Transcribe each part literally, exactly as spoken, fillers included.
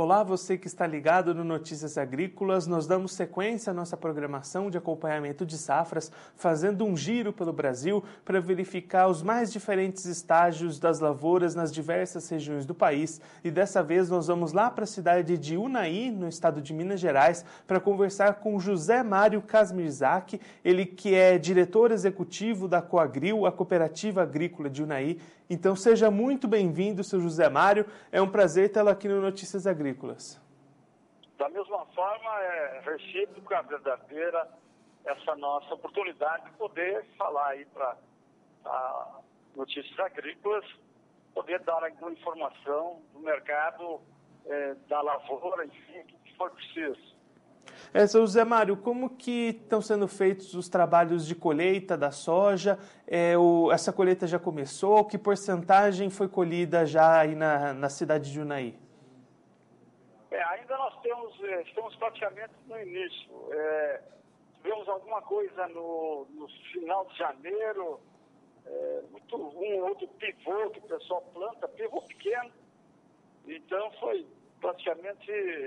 Olá, você que está ligado no Notícias Agrícolas. Nós damos sequência à nossa programação de acompanhamento de safras, fazendo um giro pelo Brasil para verificar os mais diferentes estágios das lavouras nas diversas regiões do país. E dessa vez nós vamos lá para a cidade de Unai, no estado de Minas Gerais, para conversar com José Mário Kazmierzak, ele que é diretor executivo da Coagril, a cooperativa agrícola de Unai. Então seja muito bem-vindo, seu José Mário. É um prazer tê-lo aqui no Notícias Agrícolas. Da mesma forma, é recíproca, verdadeira, essa nossa oportunidade de poder falar aí para Notícias Agrícolas, poder dar alguma informação do mercado, é, da lavoura, enfim, o que for preciso. É, seu José Mário, como que estão sendo feitos os trabalhos de colheita da soja? É, o, essa colheita já começou? Que porcentagem foi colhida já aí na, na cidade de Unai? É, ainda nós temos, estamos praticamente no início. É, tivemos alguma coisa no, no final de janeiro, é, muito, um outro pivô que o pessoal planta, pivô pequeno. Então foi praticamente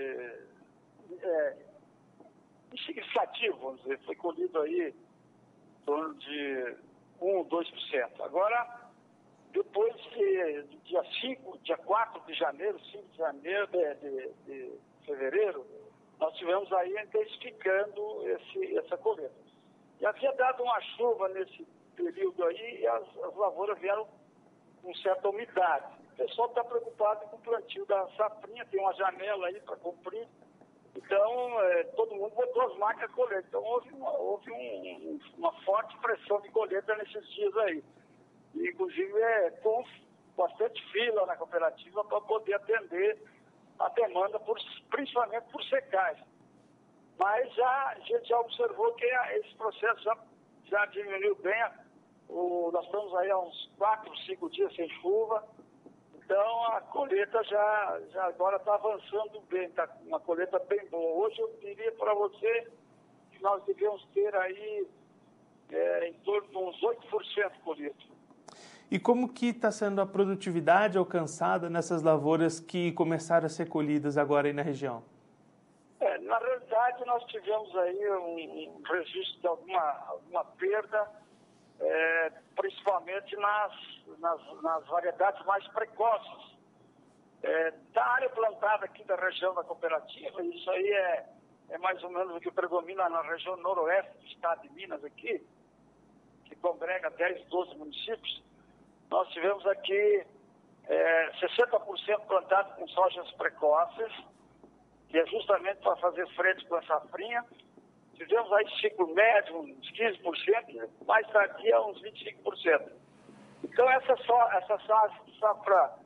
é, significativo, vamos dizer, foi colhido aí em torno de um, dois por cento. Agora, depois que do dia cinco, dia quatro de janeiro, cinco de janeiro, de, de, de fevereiro, nós tivemos aí intensificando esse, essa colheita. E havia dado uma chuva nesse período aí e as, as lavouras vieram com certa umidade. O pessoal está preocupado com o plantio da safrinha, tem uma janela aí para cumprir. Então, é, todo mundo botou as máquinas de colheita. Então, houve, uma, houve um, uma forte pressão de colheita nesses dias aí. E, inclusive, é, com bastante fila na cooperativa para poder atender a demanda, por, principalmente por secagem. Mas já, a gente já observou que esse processo já, já diminuiu bem. O, nós estamos aí há uns quatro, cinco dias sem chuva. Então, a colheita já, já agora está avançando bem, está uma colheita bem boa. Hoje eu diria para você que nós devemos ter aí é, em torno de uns oito por cento colhido. E como que está sendo a produtividade alcançada nessas lavouras que começaram a ser colhidas agora aí na região? É, na realidade, nós tivemos aí um, um registro de alguma, alguma perda, É, principalmente nas, nas, nas variedades mais precoces. É, da área plantada aqui da região da cooperativa, isso aí é, é mais ou menos o que predomina na região noroeste do estado de Minas aqui, que congrega dez, doze municípios. Nós tivemos aqui é, sessenta por cento plantado com sojas precoces, que é justamente para fazer frente com a safrinha. Tivemos aí ciclo médio, uns quinze por cento, mais tardia, uns vinte e cinco por cento. Então, essa, so, essa safra,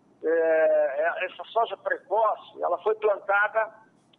é, essa soja precoce, ela foi plantada,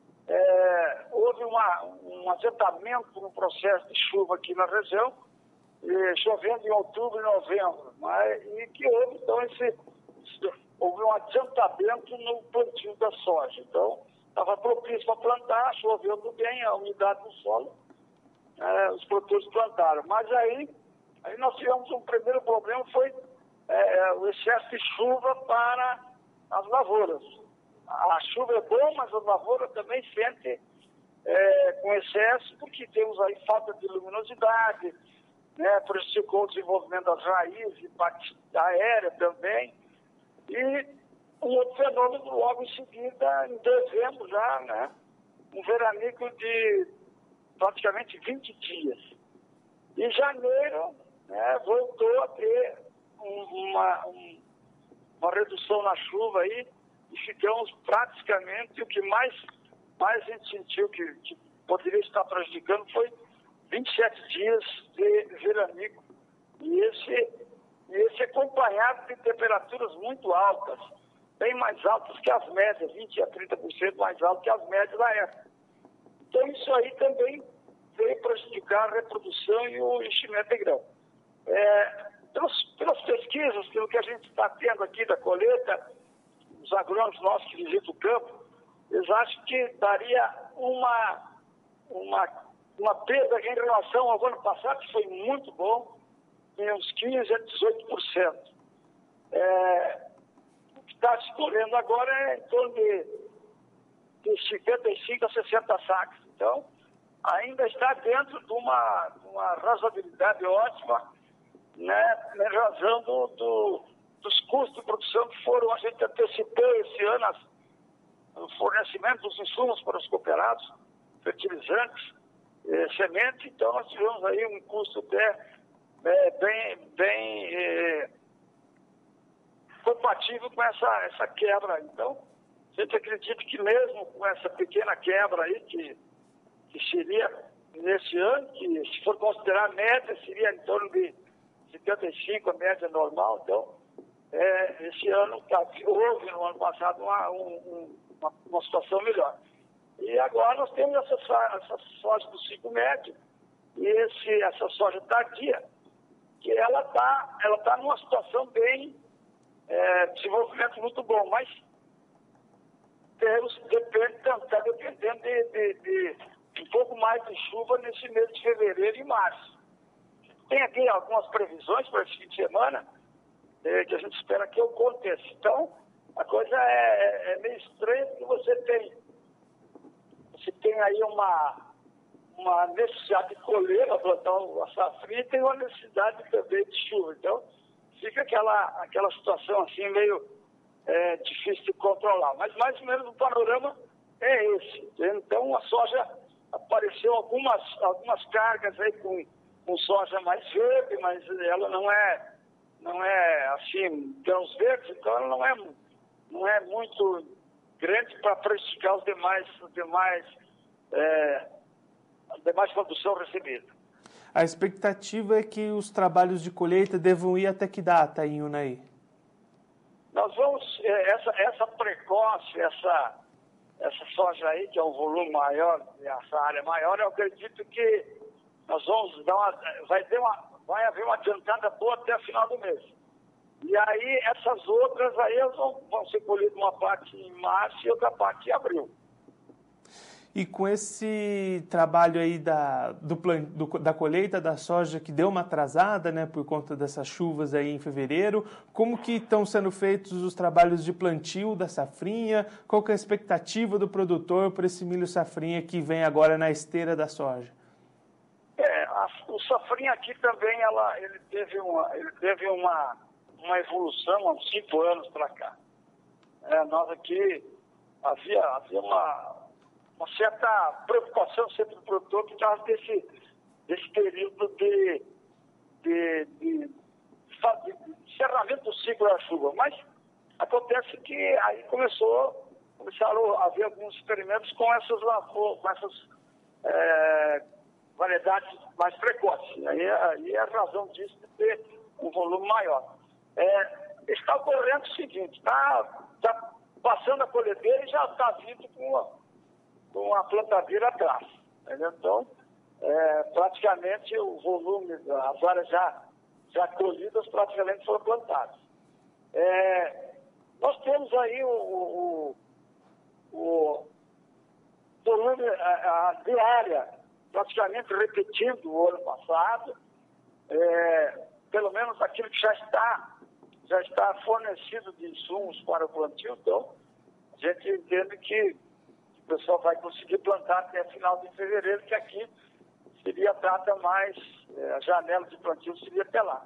é, houve uma, um adiantamento no processo de chuva aqui na região, e, chovendo em outubro e novembro, mas, e que houve, então, esse, houve um adiantamento no plantio da soja. Então, estava propício para plantar, chovendo bem, a umidade do solo, é, os produtores plantaram. Mas aí, aí nós tivemos um primeiro problema, foi é, o excesso de chuva para as lavouras. A chuva é boa, mas a lavoura também sente é, com excesso, porque temos aí falta de luminosidade, né, prejudicou o desenvolvimento das raízes, parte aérea também, e um outro fenômeno logo em seguida, em dezembro já, né? Um veranico de praticamente vinte dias. Em janeiro, né, voltou a ter um, uma, um, uma redução na chuva aí, e ficamos praticamente, o que mais, mais a gente sentiu que, que poderia estar prejudicando foi vinte e sete dias de veranico. E esse, esse acompanhado de temperaturas muito altas, bem mais altas que as médias, vinte a trinta por cento mais altas que as médias da época. Então, isso aí também veio prejudicar a reprodução e o enchimento de grão. É, pelas, pelas pesquisas, pelo que a gente está tendo aqui da colheita, os agrônomos nossos que visitam o campo, eles acham que daria uma, uma, uma perda em relação ao ano passado, que foi muito bom, em uns quinze a dezoito por cento. É, está se colhendo agora é em torno de de cinquenta e cinco a sessenta sacos. Então, ainda está dentro de uma, de uma razoabilidade ótima, né, em razão do, do, dos custos de produção que foram, a gente antecipou esse ano as, o fornecimento dos insumos para os cooperados, fertilizantes, eh, semente. Então, nós tivemos aí um custo até eh, bem, bem eh, compatível com essa, essa quebra. Então, a gente acredita que mesmo com essa pequena quebra aí, que, que seria nesse ano, que se for considerar a média, seria em torno de setenta e cinco, a média normal. Então, é, esse ano, tá, houve no ano passado uma, um, uma, uma situação melhor. E agora nós temos essa, essa soja do ciclo médio e esse, essa soja tardia, que ela está ela tá numa situação bem, é, desenvolvimento muito bom, mas temos, depende, está dependendo de, de, de um pouco mais de chuva nesse mês de fevereiro e março. Tem aqui algumas previsões para esse fim de semana, é, que a gente espera que aconteça. Então, a coisa é, é meio estranha, porque você tem, você tem aí uma, uma necessidade de colher para plantar a safra e tem uma necessidade também de chuva. Então, fica aquela, aquela situação assim meio é, difícil de controlar. Mas mais ou menos o panorama é esse. Então, a soja apareceu algumas, algumas cargas aí com, com soja mais verde, mas ela não é, não é assim, grãos verdes, então ela não é, não é muito grande para precificar os demais, os demais, é, a demais produção recebida. A expectativa é que os trabalhos de colheita devam ir até que data em Unai? Nós vamos, essa, essa precoce, essa, essa soja aí, que é um volume maior, essa área maior, eu acredito que nós vamos dar uma, vai, ter uma, vai haver uma adiantada boa até o final do mês. E aí, essas outras aí vão, vão ser colhidas uma parte em março e outra parte em abril. E com esse trabalho aí da, do, do, da colheita da soja que deu uma atrasada, né, por conta dessas chuvas aí em fevereiro, como que estão sendo feitos os trabalhos de plantio da safrinha? Qual que é a expectativa do produtor para esse milho safrinha que vem agora na esteira da soja? É, a, o safrinha aqui também, ela, ele teve uma, ele teve uma, uma evolução há uns cinco anos para cá. É, nós aqui havia, havia uma... uma certa preocupação sempre do produtor por causa desse, desse período de, de, de, de encerramento do ciclo da chuva. Mas acontece que aí começou, começaram a haver alguns experimentos com essas lavouras, com essas é, variedades mais precoces. Aí, aí é a razão disso de ter um volume maior. É, está ocorrendo o seguinte, está tá passando a colhedeira e já está vindo com uma com a plantadeira atrás. Entendeu? Então, é, praticamente o volume, as áreas já, já colhidas praticamente foram plantadas. É, nós temos aí o, o, o volume a, a diária praticamente repetindo o ano passado, é, pelo menos aquilo que já está, já está fornecido de insumos para o plantio. Então, a gente entende que o pessoal vai conseguir plantar até final de fevereiro, que aqui seria a data mais, é, a janela de plantio seria até lá.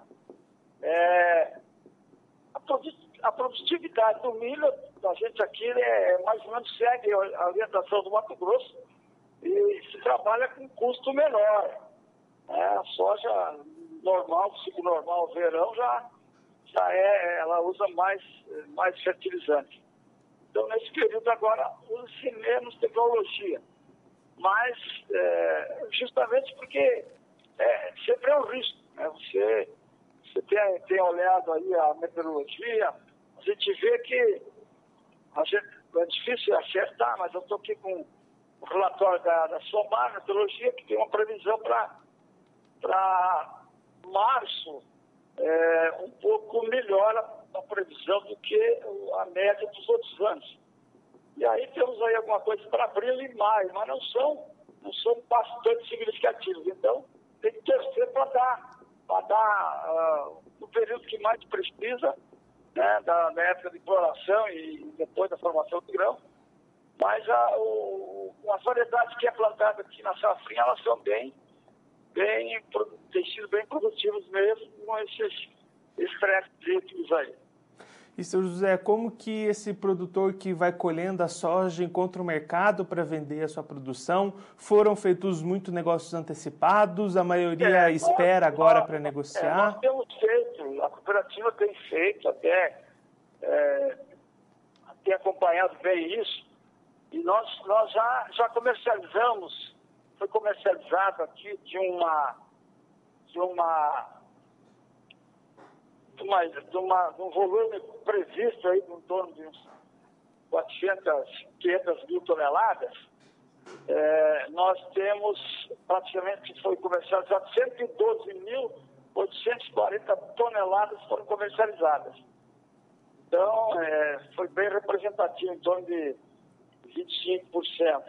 É, a, a produtividade do milho, a gente aqui é, mais ou menos segue a orientação do Mato Grosso e se trabalha com custo menor. É, a soja normal, ciclo normal, verão, já, já é, ela usa mais, mais fertilizante. Então, nesse período agora, usa-se menos tecnologia. Mas, é, justamente porque é, sempre é um risco. Né? Você, você tem, tem olhado aí a meteorologia, a gente vê que a gente, é difícil acertar, mas eu estou aqui com o relatório da, da SOMAR, meteorologia, que tem uma previsão para março é, um pouco melhor a, a previsão do que a média dos outros anos. E aí temos aí alguma coisa para abril e maio, mas não são, não são bastante significativos. Então, tem que torcer para dar, para dar uh, no período que mais precisa, né, da, da época de floração e depois da formação do grão, Mas a, o, as variedades que é plantada aqui na safrinha, elas são bem, bem, têm sido bem produtivas mesmo com esses estresses hídricos aí. E, seu José, como que esse produtor que vai colhendo a soja encontra o mercado para vender a sua produção? Foram feitos muitos negócios antecipados? A maioria é, espera nós, agora para negociar? É, nós temos feito, a cooperativa tem feito até, é, tem acompanhado bem isso. E nós, nós já, já comercializamos, foi comercializado aqui de uma... De uma De, uma, de, uma, de um volume previsto aí em torno de uns quatrocentas, quinhentas mil toneladas, é, nós temos praticamente, foi comercializado cento e doze mil oitocentas e quarenta toneladas foram comercializadas. Então, é, foi bem representativo, em torno de vinte e cinco por cento.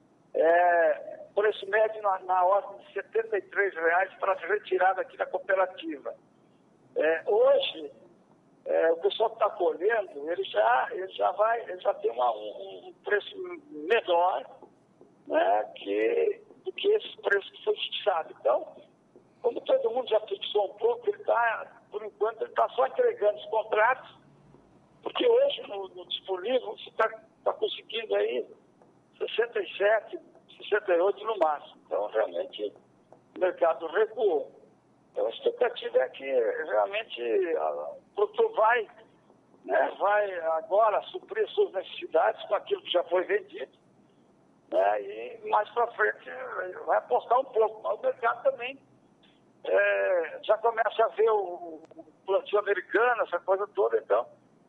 É, preço médio na, na ordem de setenta e três reais para retirada aqui da cooperativa. É, hoje, é, o pessoal que está colhendo, ele já, ele já, vai, ele já tem uma, um, um preço menor, né, que, do que esse preço que foi fixado. Então, como todo mundo já fixou um pouco, ele está, por enquanto, ele está só entregando os contratos, porque hoje, no, no disponível, você está tá conseguindo aí sessenta e sete, sessenta e oito no máximo. Então, realmente, o mercado recuou. Então, a expectativa é que realmente o produtor vai, né, vai agora suprir suas necessidades com aquilo que já foi vendido, né, e mais para frente vai apostar um pouco. Mas o mercado também é, já começa a ver o, o plantio americano, essa coisa toda, então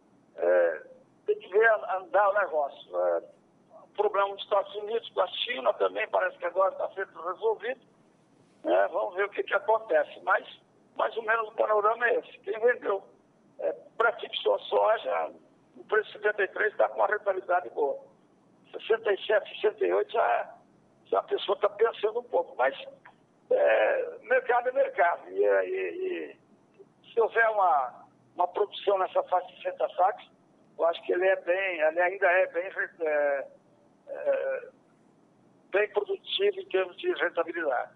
é, tem que ver andar o negócio. É, o problema dos Estados Unidos com a China também parece que agora está sendo resolvido. É, vamos ver o que, que acontece, mas mais ou menos o panorama é esse. Quem vendeu é, pré-fixou a soja, o preço de setenta e três está com uma rentabilidade boa. sessenta e sete, sessenta e oito já, já a pessoa está pensando um pouco, mas é, mercado é mercado. E, e, e se houver uma, uma produção nessa faixa de sessenta sacos, eu acho que ele é bem, ele ainda é bem, é, é, bem produtivo em termos de rentabilidade.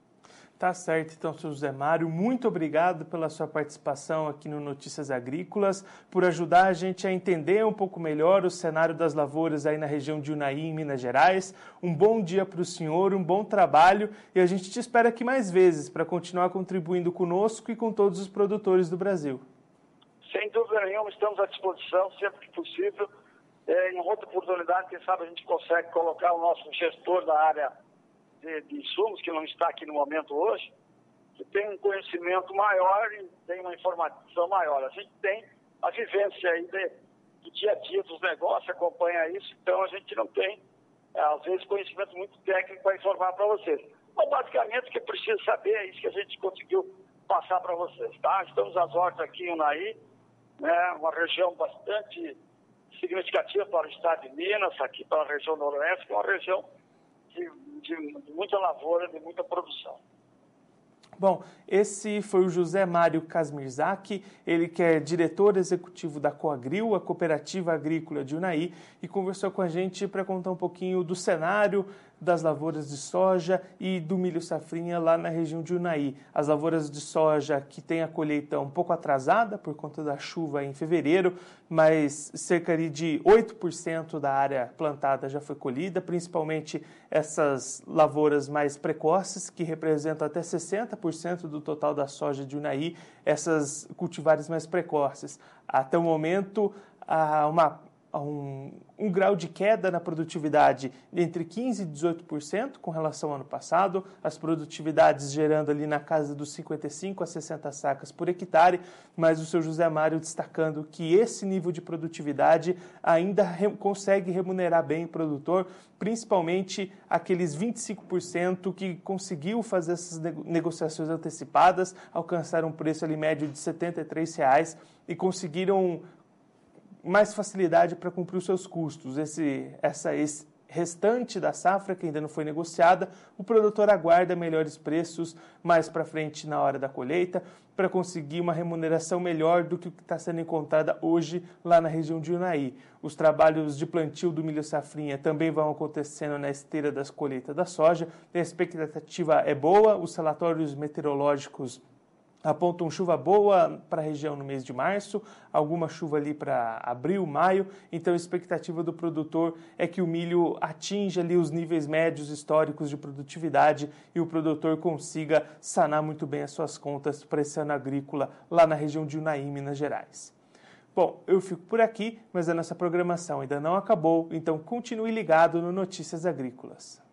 Tá certo, então, seu José Mário, muito obrigado pela sua participação aqui no Notícias Agrícolas, por ajudar a gente a entender um pouco melhor o cenário das lavouras aí na região de Unai, em Minas Gerais. Um bom dia para o senhor, um bom trabalho, e a gente te espera aqui mais vezes para continuar contribuindo conosco e com todos os produtores do Brasil. Sem dúvida nenhuma, estamos à disposição sempre que possível. É, em outra oportunidade, quem sabe a gente consegue colocar o nosso gestor da área de, de insumos, que não está aqui no momento hoje, que tem um conhecimento maior e tem uma informação maior. A gente tem a vivência aí de, do dia a dia dos negócios, acompanha isso, então a gente não tem, às vezes, conhecimento muito técnico para informar para vocês. Mas, basicamente, o que precisa saber é isso que a gente conseguiu passar para vocês, tá? Estamos às ordens aqui em Unai, né, uma região bastante significativa para o estado de Minas, aqui para a região noroeste, que é uma região de, de, de muita lavoura, de muita produção. Bom, esse foi o José Mário Kazmierzak, ele que é diretor executivo da Coagril, a cooperativa agrícola de Unai, e conversou com a gente para contar um pouquinho do cenário das lavouras de soja e do milho safrinha lá na região de Unai. As lavouras de soja que têm a colheita um pouco atrasada por conta da chuva em fevereiro, mas cerca de oito por cento da área plantada já foi colhida, principalmente essas lavouras mais precoces, que representam até sessenta por cento do total da soja de Unai, essas cultivares mais precoces. Até o momento, há uma Um, um grau de queda na produtividade entre quinze por cento e dezoito por cento com relação ao ano passado, as produtividades gerando ali na casa dos cinquenta e cinco a sessenta sacas por hectare, mas o seu José Mário destacando que esse nível de produtividade ainda re- consegue remunerar bem o produtor, principalmente aqueles vinte e cinco por cento que conseguiu fazer essas negociações antecipadas, alcançaram um preço ali médio de setenta e três reais e conseguiram mais facilidade para cumprir os seus custos. Esse, essa, esse, restante da safra, que ainda não foi negociada, o produtor aguarda melhores preços mais para frente na hora da colheita, para conseguir uma remuneração melhor do que o que está sendo encontrada hoje lá na região de Unai. Os trabalhos de plantio do milho safrinha também vão acontecendo na esteira das colheitas da soja. A expectativa é boa, os relatórios meteorológicos apontam chuva boa para a região no mês de março, alguma chuva ali para abril, maio, então a expectativa do produtor é que o milho atinja ali os níveis médios históricos de produtividade e o produtor consiga sanar muito bem as suas contas para esse ano agrícola lá na região de Unai, Minas Gerais. Bom, eu fico por aqui, mas a nossa programação ainda não acabou, então continue ligado no Notícias Agrícolas.